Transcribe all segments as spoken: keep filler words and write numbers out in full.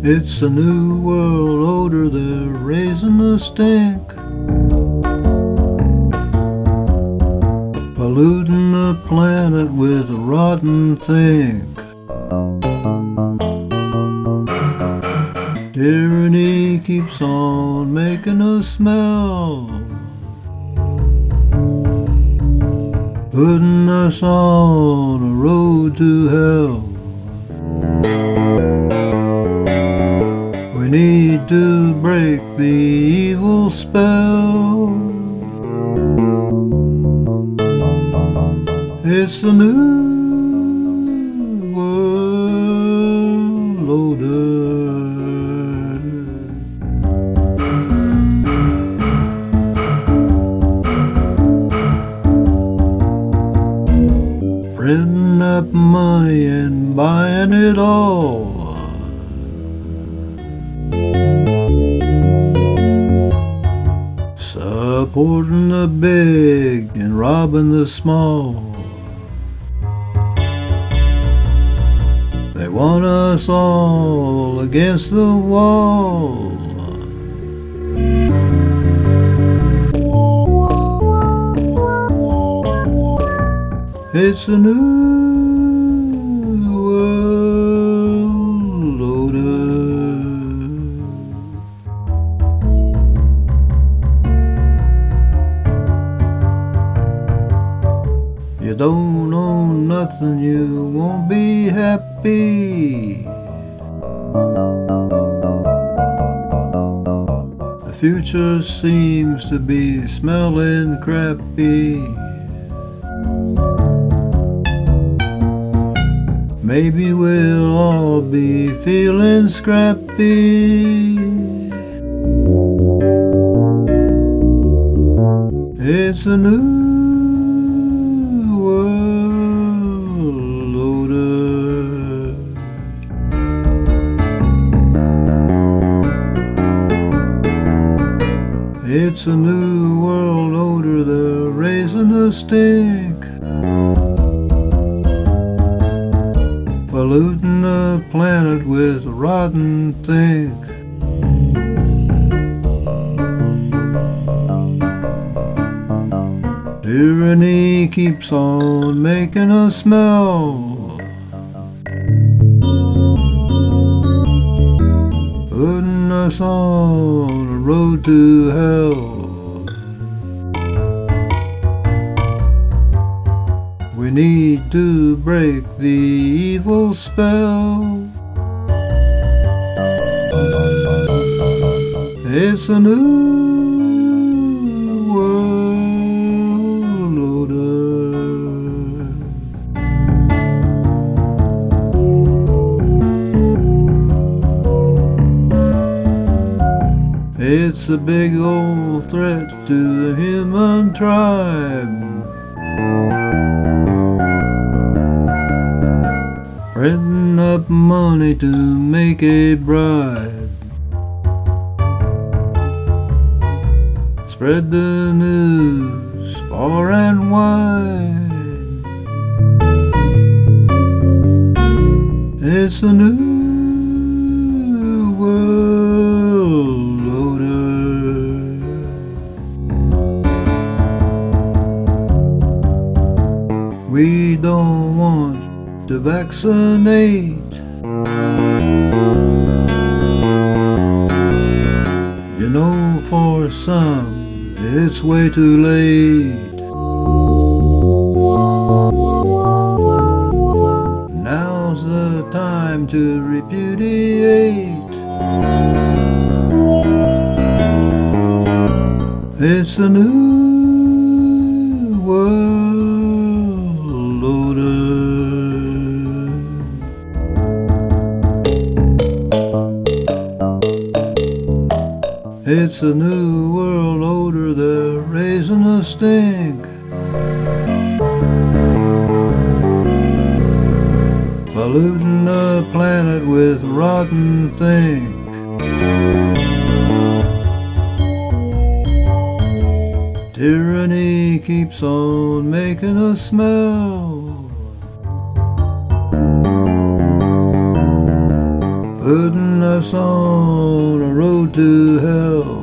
It's a new world order, they're raising the stink, polluting the planet with rotten think. Tyranny keeps on making us smell, putting us on a road to hell. We need to break the evil spell. It's the new world order. Printing up money and buying it all, supporting the big and robbing the small. They want us all against the wall. It's a new world order. You don't own nothing, you won't be happy. The future seems to be smelling crappy. Maybe we'll all be feeling scrappy. It's a new world order. It's a new world order, they're raising the stink, polluting the planet with rotten think. Tyranny keeps on making us smell, putting us on a road to hell. We need to break the evil spell. It's a new world order. It's a big old threat to the human tribe, printing up money to make a bribe. Spread the news far and wide. It's a new world order. We don't want to vaccinate. You know, for some, it's way too late. Now's the time to repudiate. It's a new world order. It's a new world order, they're raising the stink, polluting the planet with rotten think. Tyranny keeps on making us smell, putting us on a road to hell.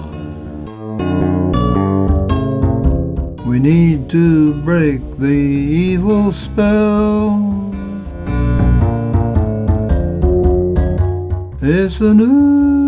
We need to break the evil spell. It's a new